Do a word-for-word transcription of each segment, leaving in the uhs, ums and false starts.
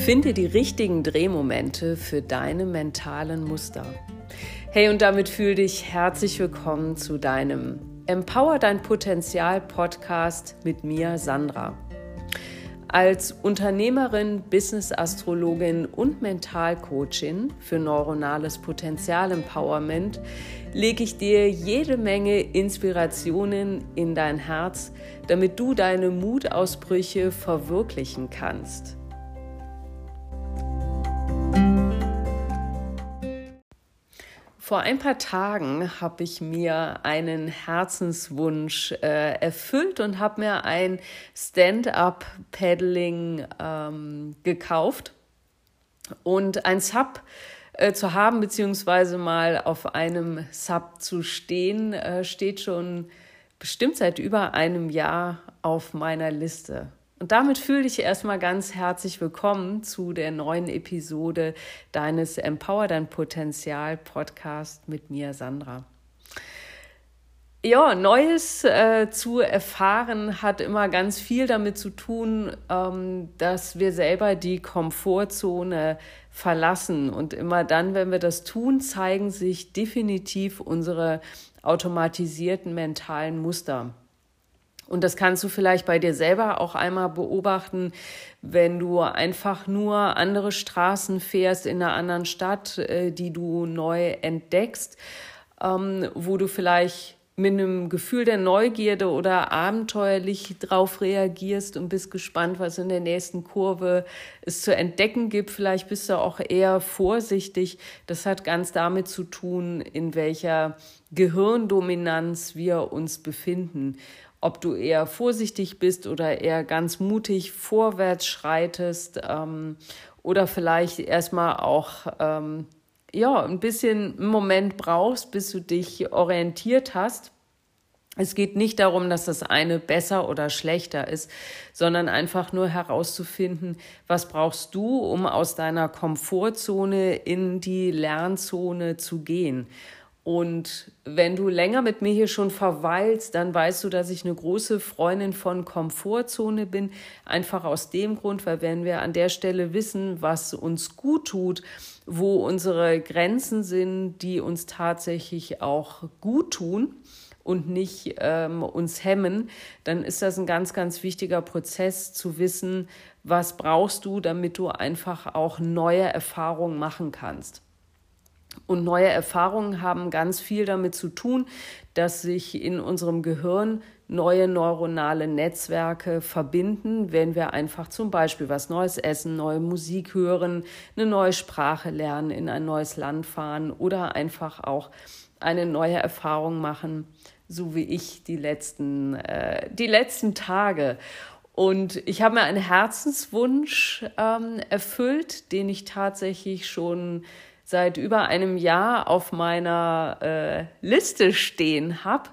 Finde die richtigen Drehmomente für deine mentalen Muster. Hey, und damit fühl dich herzlich willkommen zu deinem Empower dein Potenzial Podcast mit mir, Sandra. Als Unternehmerin, Business-Astrologin und Mentalcoachin für neuronales Potenzial-Empowerment lege ich dir jede Menge Inspirationen in dein Herz, damit du deine Mutausbrüche verwirklichen kannst. Vor ein paar Tagen habe ich mir einen Herzenswunsch äh, erfüllt und habe mir ein Stand-up-Paddling ähm, gekauft. Und ein Sub äh, zu haben, beziehungsweise mal auf einem Sub zu stehen, äh, steht schon bestimmt seit über einem Jahr auf meiner Liste. Und damit fühle dich erstmal ganz herzlich willkommen zu der neuen Episode deines Empower dein Potenzial Podcast mit mir, Sandra. Ja, Neues äh, zu erfahren hat immer ganz viel damit zu tun, ähm, dass wir selber die Komfortzone verlassen. Und immer dann, wenn wir das tun, zeigen sich definitiv unsere automatisierten mentalen Muster. Und das kannst du vielleicht bei dir selber auch einmal beobachten, wenn du einfach nur andere Straßen fährst in einer anderen Stadt, die du neu entdeckst, wo du vielleicht mit einem Gefühl der Neugierde oder abenteuerlich drauf reagierst und bist gespannt, was in der nächsten Kurve es zu entdecken gibt. Vielleicht bist du auch eher vorsichtig. Das hat ganz damit zu tun, in welcher Gehirndominanz wir uns befinden. Ob du eher vorsichtig bist oder eher ganz mutig vorwärts schreitest ähm, oder vielleicht erstmal auch ähm, ja, ein bisschen einen Moment brauchst, bis du dich orientiert hast. Es geht nicht darum, dass das eine besser oder schlechter ist, sondern einfach nur herauszufinden, was brauchst du, um aus deiner Komfortzone in die Lernzone zu gehen. Und wenn du länger mit mir hier schon verweilst, dann weißt du, dass ich eine große Freundin von Komfortzone bin. Einfach aus dem Grund, weil wenn wir an der Stelle wissen, was uns gut tut, wo unsere Grenzen sind, die uns tatsächlich auch gut tun und nicht ähm, uns hemmen, dann ist das ein ganz, ganz wichtiger Prozess zu wissen, was brauchst du, damit du einfach auch neue Erfahrungen machen kannst. Und neue Erfahrungen haben ganz viel damit zu tun, dass sich in unserem Gehirn neue neuronale Netzwerke verbinden, wenn wir einfach zum Beispiel was Neues essen, neue Musik hören, eine neue Sprache lernen, in ein neues Land fahren oder einfach auch eine neue Erfahrung machen, so wie ich die letzten, äh, die letzten Tage. Und ich habe mir einen Herzenswunsch ähm, erfüllt, den ich tatsächlich schon seit über einem Jahr auf meiner äh, Liste stehen habe.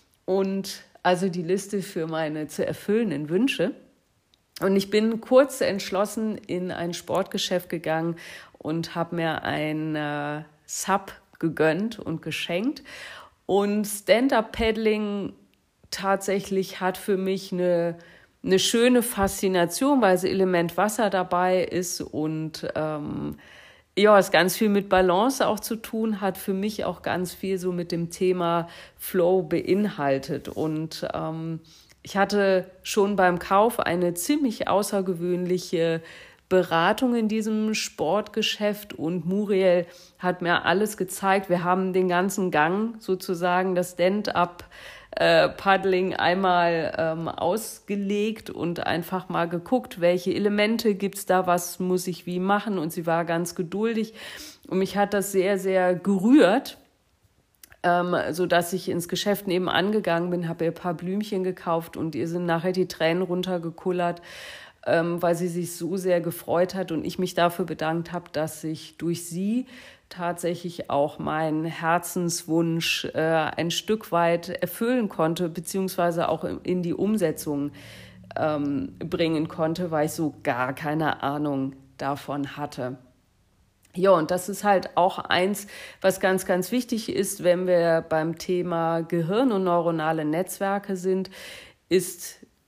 Und also die Liste für meine zu erfüllenden Wünsche. Und ich bin kurz entschlossen in ein Sportgeschäft gegangen und habe mir ein äh, Sub gegönnt und geschenkt. Und Stand-Up-Paddling tatsächlich hat für mich eine, eine schöne Faszination, weil das Element Wasser dabei ist und ähm, ja, es ganz viel mit Balance auch zu tun, hat für mich auch ganz viel so mit dem Thema Flow beinhaltet. Und ähm, ich hatte schon beim Kauf eine ziemlich außergewöhnliche Beratung in diesem Sportgeschäft und Muriel hat mir alles gezeigt. Wir haben den ganzen Gang sozusagen, das Stand-up Äh, Paddling einmal ähm, ausgelegt und einfach mal geguckt, welche Elemente gibt's da, was muss ich wie machen, und sie war ganz geduldig und mich hat das sehr, sehr gerührt, ähm, sodass ich ins Geschäft nebenan gegangen bin, habe ihr ein paar Blümchen gekauft und ihr sind nachher die Tränen runtergekullert, ähm, weil sie sich so sehr gefreut hat und ich mich dafür bedankt habe, dass ich durch sie tatsächlich auch meinen Herzenswunsch äh, ein Stück weit erfüllen konnte, beziehungsweise auch in die Umsetzung ähm, bringen konnte, weil ich so gar keine Ahnung davon hatte. Ja, und das ist halt auch eins, was ganz, ganz wichtig ist, wenn wir beim Thema Gehirn und neuronale Netzwerke sind, ist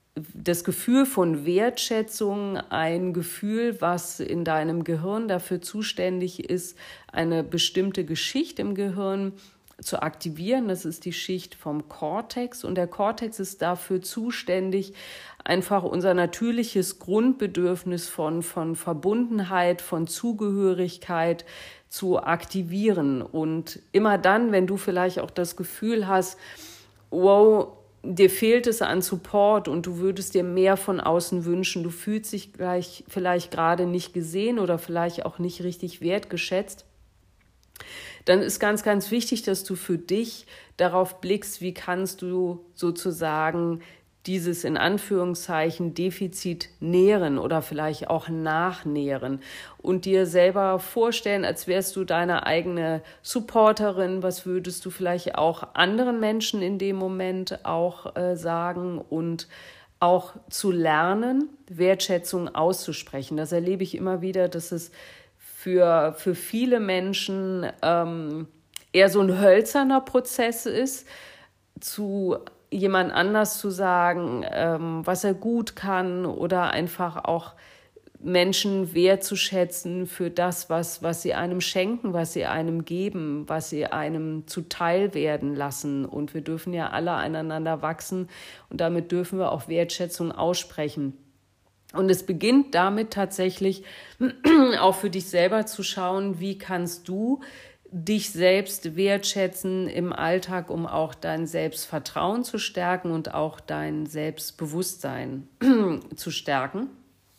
das Gefühl von Wertschätzung ein Gefühl, was in deinem Gehirn dafür zuständig ist, eine bestimmte Geschichte im Gehirn zu aktivieren. Das ist die Schicht vom Kortex. Und der Kortex ist dafür zuständig, einfach unser natürliches Grundbedürfnis von, von Verbundenheit, von Zugehörigkeit zu aktivieren. Und immer dann, wenn du vielleicht auch das Gefühl hast, wow, dir fehlt es an Support und du würdest dir mehr von außen wünschen, du fühlst dich gleich, vielleicht gerade nicht gesehen oder vielleicht auch nicht richtig wertgeschätzt, dann ist ganz, ganz wichtig, dass du für dich darauf blickst, wie kannst du sozusagen dieses in Anführungszeichen Defizit nähren oder vielleicht auch nachnähren und dir selber vorstellen, als wärst du deine eigene Supporterin. Was würdest du vielleicht auch anderen Menschen in dem Moment auch äh, sagen und auch zu lernen, Wertschätzung auszusprechen. Das erlebe ich immer wieder, dass es für, für viele Menschen ähm, eher so ein hölzerner Prozess ist, zu jemand anders zu sagen, ähm, was er gut kann oder einfach auch Menschen wertzuschätzen für das, was, was sie einem schenken, was sie einem geben, was sie einem zuteil werden lassen. Und wir dürfen ja alle aneinander wachsen und damit dürfen wir auch Wertschätzung aussprechen. Und es beginnt damit tatsächlich auch für dich selber zu schauen, wie kannst du dich selbst wertschätzen im Alltag, um auch dein Selbstvertrauen zu stärken und auch dein Selbstbewusstsein zu stärken.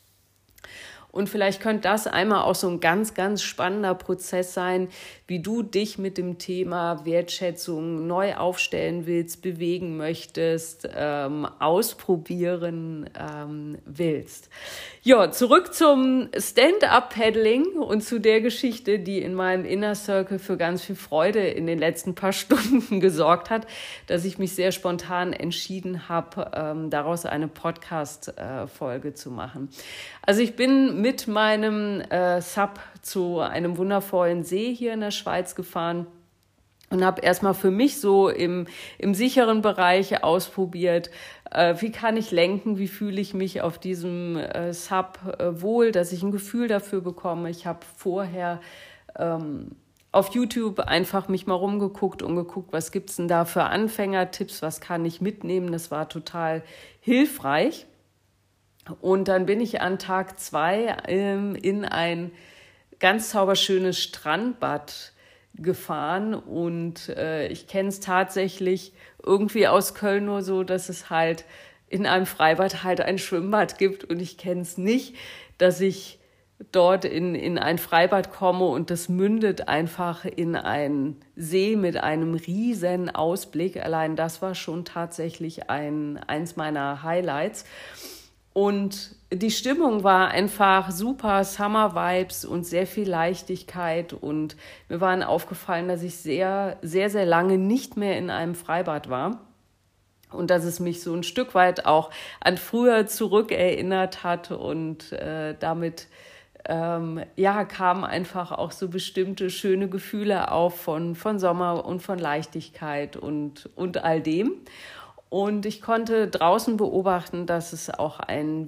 Und vielleicht könnte das einmal auch so ein ganz, ganz spannender Prozess sein, wie du dich mit dem Thema Wertschätzung neu aufstellen willst, bewegen möchtest, ähm, ausprobieren ähm, willst. Ja, zurück zum Stand-Up-Paddling und zu der Geschichte, die in meinem Inner Circle für ganz viel Freude in den letzten paar Stunden gesorgt hat, dass ich mich sehr spontan entschieden habe, ähm, daraus eine Podcast-Folge äh, zu machen. Also ich bin mit meinem äh, Sub zu einem wundervollen See hier in der Schweiz gefahren und habe erstmal für mich so im, im sicheren Bereich ausprobiert, äh, wie kann ich lenken, wie fühle ich mich auf diesem äh, Sub äh, wohl, dass ich ein Gefühl dafür bekomme. Ich habe vorher ähm, auf YouTube einfach mich mal rumgeguckt und geguckt, was gibt's denn da für Anfängertipps, was kann ich mitnehmen. Das war total hilfreich. Und dann bin ich an Tag zwei ähm, in ein ganz zauberschönes Strandbad gefahren und äh, ich kenne es tatsächlich irgendwie aus Köln nur so, dass es halt in einem Freibad halt ein Schwimmbad gibt und ich kenne es nicht, dass ich dort in, in ein Freibad komme und das mündet einfach in einen See mit einem riesen Ausblick. Allein das war schon tatsächlich ein, eins meiner Highlights. Und die Stimmung war einfach super, Summer-Vibes und sehr viel Leichtigkeit. Und mir war aufgefallen, dass ich sehr, sehr, sehr lange nicht mehr in einem Freibad war. Und dass es mich so ein Stück weit auch an früher zurückerinnert hat. Und äh, damit ähm, ja, kamen einfach auch so bestimmte schöne Gefühle auf von, von Sommer und von Leichtigkeit und, und all dem. Und ich konnte draußen beobachten, dass es auch ein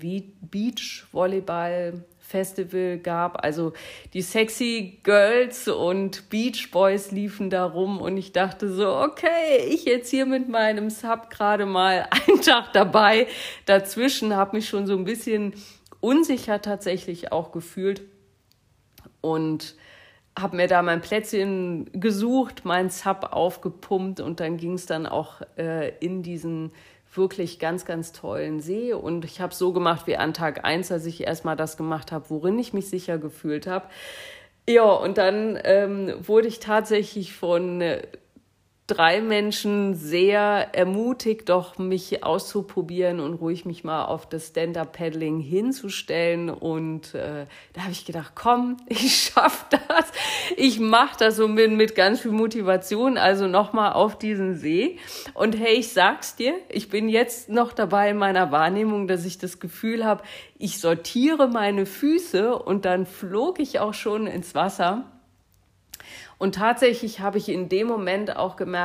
Beach-Volleyball-Festival gab. Also die sexy Girls und Beach Boys liefen da rum. Und ich dachte so, okay, ich jetzt hier mit meinem Sub gerade mal einen Tag dabei. Dazwischen habe mich schon so ein bisschen unsicher tatsächlich auch gefühlt. Und habe mir da mein Plätzchen gesucht, mein Sub aufgepumpt und dann ging es dann auch äh, in diesen wirklich ganz, ganz tollen See. Und ich habe so gemacht wie an Tag eins, als ich erstmal das gemacht habe, worin ich mich sicher gefühlt habe. Ja, und dann ähm, wurde ich tatsächlich von äh, drei Menschen sehr ermutigt, doch mich auszuprobieren und ruhig mich mal auf das Stand-Up-Paddling hinzustellen. Und äh, da habe ich gedacht, komm, ich schaffe das. Ich mache das so mit, mit ganz viel Motivation, also nochmal auf diesen See. Und hey, ich sag's dir, ich bin jetzt noch dabei in meiner Wahrnehmung, dass ich das Gefühl habe, ich sortiere meine Füße und dann flog ich auch schon ins Wasser. Und tatsächlich habe ich in dem Moment auch gemerkt,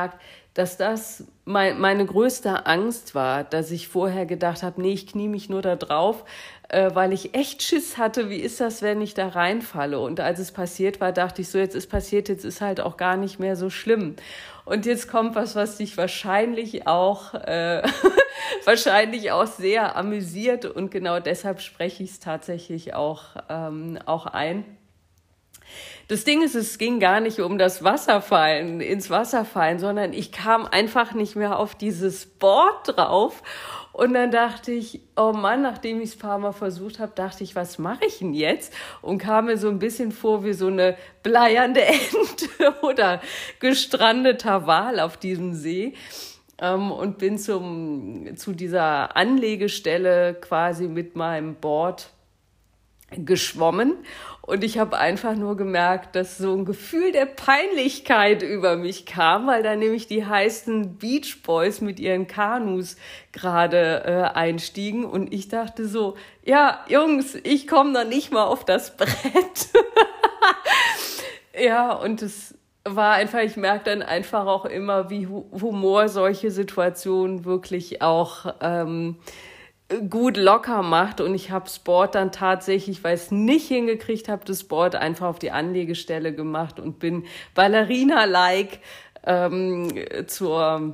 dass das mein, meine größte Angst war, dass ich vorher gedacht habe, nee, ich knie mich nur da drauf, äh, weil ich echt Schiss hatte, wie ist das, wenn ich da reinfalle? Und als es passiert war, dachte ich so, jetzt ist passiert, jetzt ist halt auch gar nicht mehr so schlimm. Und jetzt kommt was, was dich wahrscheinlich auch, äh, wahrscheinlich auch sehr amüsiert, und genau deshalb spreche ich es tatsächlich auch, ähm, auch ein. Das Ding ist, es ging gar nicht um das Wasserfallen, ins Wasserfallen, sondern ich kam einfach nicht mehr auf dieses Board drauf. Und dann dachte ich, oh Mann, nachdem ich es ein paar Mal versucht habe, dachte ich, was mache ich denn jetzt? Und kam mir so ein bisschen vor wie so eine bleiernde Ente oder gestrandeter Wal auf diesem See. Ähm, und bin zum, zu dieser Anlegestelle quasi mit meinem Board geschwommen, und ich habe einfach nur gemerkt, dass so ein Gefühl der Peinlichkeit über mich kam, weil da nämlich die heißen Beach Boys mit ihren Kanus gerade äh, einstiegen, und ich dachte so, ja, Jungs, ich komme noch nicht mal auf das Brett. Ja, und es war einfach, ich merke dann einfach auch immer, wie Humor solche Situationen wirklich auch ähm, gut locker macht. Und ich habe Sport dann tatsächlich, weil ich es nicht hingekriegt habe, das Board einfach auf die Anlegestelle gemacht und bin Ballerina-like ähm, zur,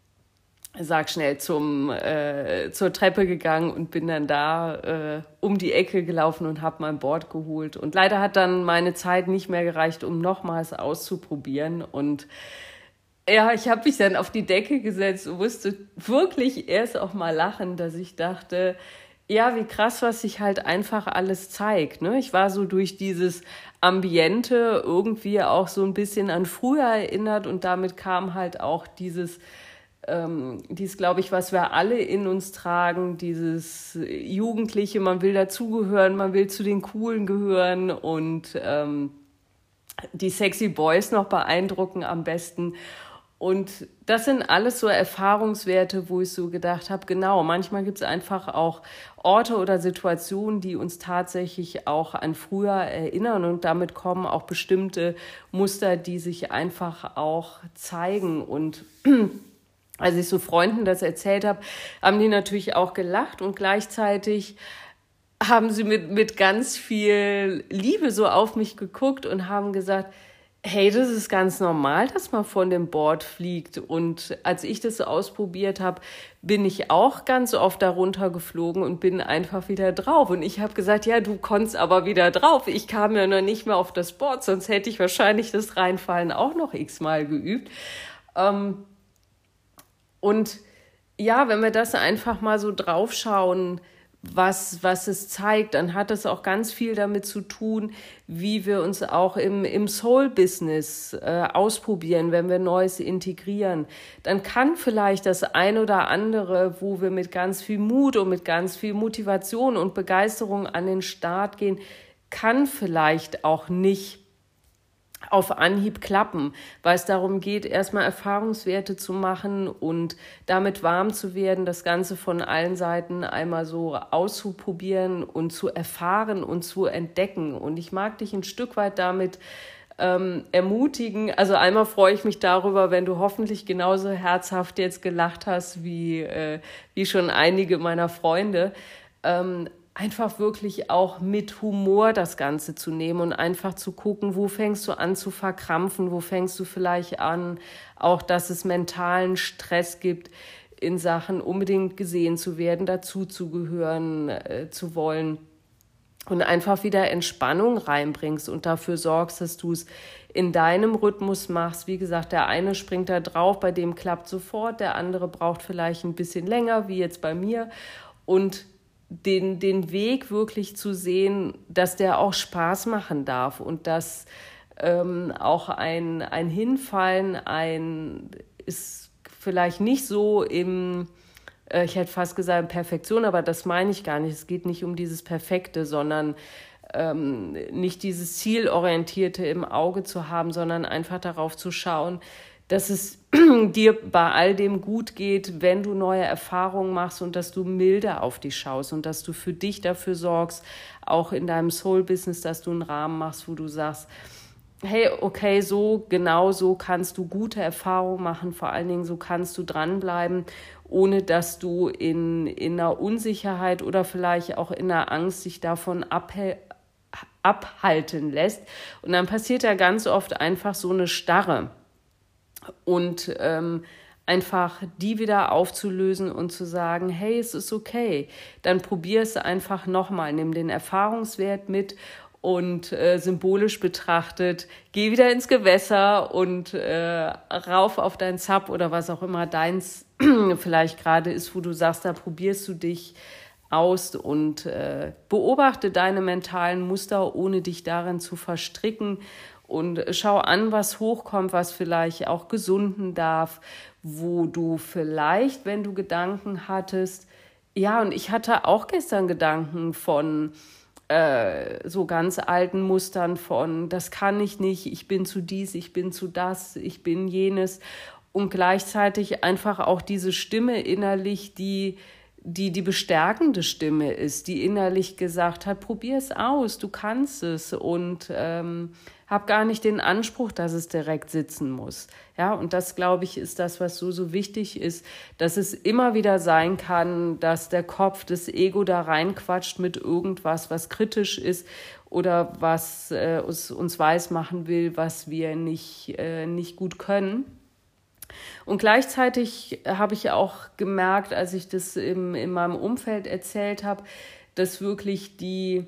sag schnell, zum äh, zur Treppe gegangen und bin dann da äh, um die Ecke gelaufen und habe mein Board geholt. Und leider hat dann meine Zeit nicht mehr gereicht, um nochmals auszuprobieren. Und ja, ich habe mich dann auf die Decke gesetzt und musste wirklich erst auch mal lachen, dass ich dachte, ja, wie krass, was sich halt einfach alles zeigt. Ne? Ich war so durch dieses Ambiente irgendwie auch so ein bisschen an früher erinnert, und damit kam halt auch dieses, ähm, dieses, glaube ich, was wir alle in uns tragen, dieses Jugendliche, man will dazugehören, man will zu den Coolen gehören und ähm, die sexy Boys noch beeindrucken am besten. Und das sind alles so Erfahrungswerte, wo ich so gedacht habe, genau, manchmal gibt es einfach auch Orte oder Situationen, die uns tatsächlich auch an früher erinnern, und damit kommen auch bestimmte Muster, die sich einfach auch zeigen. Und als ich so Freunden das erzählt habe, haben die natürlich auch gelacht, und gleichzeitig haben sie mit, mit ganz viel Liebe so auf mich geguckt und haben gesagt, hey, das ist ganz normal, dass man von dem Board fliegt. Und als ich das so ausprobiert habe, bin ich auch ganz oft darunter geflogen und bin einfach wieder drauf. Und ich habe gesagt, ja, du konntest aber wieder drauf. Ich kam ja noch nicht mehr auf das Board, sonst hätte ich wahrscheinlich das Reinfallen auch noch x-mal geübt. Ähm, und ja, wenn wir das einfach mal so draufschauen, was, was es zeigt, dann hat es auch ganz viel damit zu tun, wie wir uns auch im, im Soul-Business äh, ausprobieren, wenn wir Neues integrieren. Dann kann vielleicht das ein oder andere, wo wir mit ganz viel Mut und mit ganz viel Motivation und Begeisterung an den Start gehen, kann vielleicht auch nicht auf Anhieb klappen, weil es darum geht, erstmal Erfahrungswerte zu machen und damit warm zu werden, das Ganze von allen Seiten einmal so auszuprobieren und zu erfahren und zu entdecken. Und ich mag dich ein Stück weit damit ähm, ermutigen. Also einmal freue ich mich darüber, wenn du hoffentlich genauso herzhaft jetzt gelacht hast wie, äh, wie schon einige meiner Freunde. Ähm, Einfach wirklich auch mit Humor das Ganze zu nehmen und einfach zu gucken, wo fängst du an zu verkrampfen, wo fängst du vielleicht an, auch dass es mentalen Stress gibt in Sachen unbedingt gesehen zu werden, dazuzugehören, äh, zu wollen, und einfach wieder Entspannung reinbringst und dafür sorgst, dass du es in deinem Rhythmus machst. Wie gesagt, der eine springt da drauf, bei dem klappt sofort, der andere braucht vielleicht ein bisschen länger, wie jetzt bei mir, und Den, den Weg wirklich zu sehen, dass der auch Spaß machen darf und dass ähm, auch ein, ein Hinfallen ein ist vielleicht nicht so im, äh, ich hätte fast gesagt Perfektion, aber das meine ich gar nicht. Es geht nicht um dieses Perfekte, sondern ähm, nicht dieses Zielorientierte im Auge zu haben, sondern einfach darauf zu schauen, dass es dir bei all dem gut geht, wenn du neue Erfahrungen machst, und dass du milder auf dich schaust und dass du für dich dafür sorgst, auch in deinem Soul-Business, dass du einen Rahmen machst, wo du sagst, hey, okay, so, genau so kannst du gute Erfahrungen machen, vor allen Dingen so kannst du dranbleiben, ohne dass du in, in einer Unsicherheit oder vielleicht auch in einer Angst dich davon abhält, abhalten lässt. Und dann passiert ja ganz oft einfach so eine Starre. Und ähm, einfach die wieder aufzulösen und zu sagen, hey, es ist okay. Dann probier es einfach nochmal, nimm den Erfahrungswert mit und äh, symbolisch betrachtet, geh wieder ins Gewässer und äh, rauf auf dein Zap oder was auch immer deins vielleicht gerade ist, wo du sagst, da probierst du dich aus und äh, beobachte deine mentalen Muster, ohne dich darin zu verstricken und schau an, was hochkommt, was vielleicht auch gesunden darf, wo du vielleicht, wenn du Gedanken hattest, ja, und ich hatte auch gestern Gedanken von äh, so ganz alten Mustern von, das kann ich nicht, ich bin zu dies, ich bin zu das, ich bin jenes und gleichzeitig einfach auch diese Stimme innerlich, die die die bestärkende Stimme ist, die innerlich gesagt hat, probier es aus, du kannst es und ähm, hab gar nicht den Anspruch, dass es direkt sitzen muss. Ja, und das, glaube ich, ist das, was so, so wichtig ist, dass es immer wieder sein kann, dass der Kopf, das Ego da reinquatscht mit irgendwas, was kritisch ist oder was äh, uns, uns weismachen will, was wir nicht, äh, nicht gut können. Und gleichzeitig habe ich auch gemerkt, als ich das im, in meinem Umfeld erzählt habe, dass wirklich die,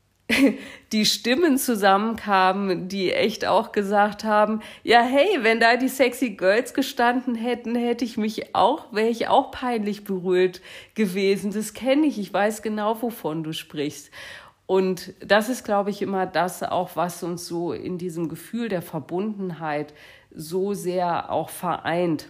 die Stimmen zusammenkamen, die echt auch gesagt haben, ja hey, wenn da die Sexy Girls gestanden hätten, hätte ich mich auch, wäre ich auch peinlich berührt gewesen. Das kenne ich, ich weiß genau, wovon du sprichst. Und das ist, glaube ich, immer das auch, was uns so in diesem Gefühl der Verbundenheit so sehr auch vereint,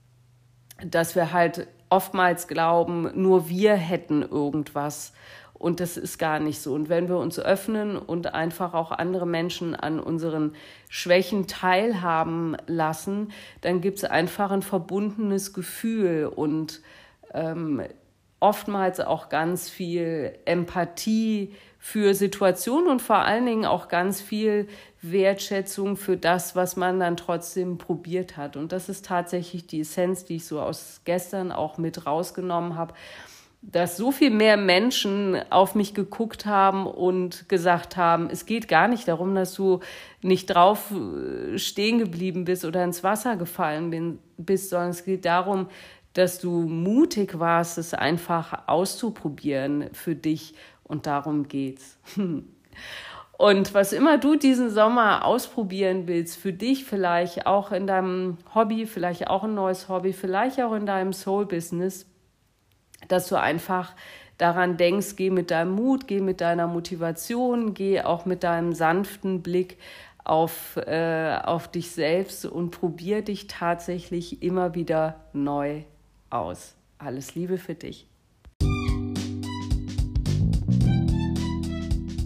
dass wir halt oftmals glauben, nur wir hätten irgendwas und das ist gar nicht so. Und wenn wir uns öffnen und einfach auch andere Menschen an unseren Schwächen teilhaben lassen, dann gibt es einfach ein verbundenes Gefühl und ähm, oftmals auch ganz viel Empathie für Situationen und vor allen Dingen auch ganz viel Wertschätzung für das, was man dann trotzdem probiert hat. Und das ist tatsächlich die Essenz, die ich so aus gestern auch mit rausgenommen habe, dass so viel mehr Menschen auf mich geguckt haben und gesagt haben, es geht gar nicht darum, dass du nicht drauf stehen geblieben bist oder ins Wasser gefallen bist, sondern es geht darum, dass du mutig warst, es einfach auszuprobieren für dich. Und darum geht's. Und was immer du diesen Sommer ausprobieren willst, für dich vielleicht auch in deinem Hobby, vielleicht auch ein neues Hobby, vielleicht auch in deinem Soul-Business, dass du einfach daran denkst, geh mit deinem Mut, geh mit deiner Motivation, geh auch mit deinem sanften Blick auf, äh, auf dich selbst und probier dich tatsächlich immer wieder neu aus. Alles Liebe für dich.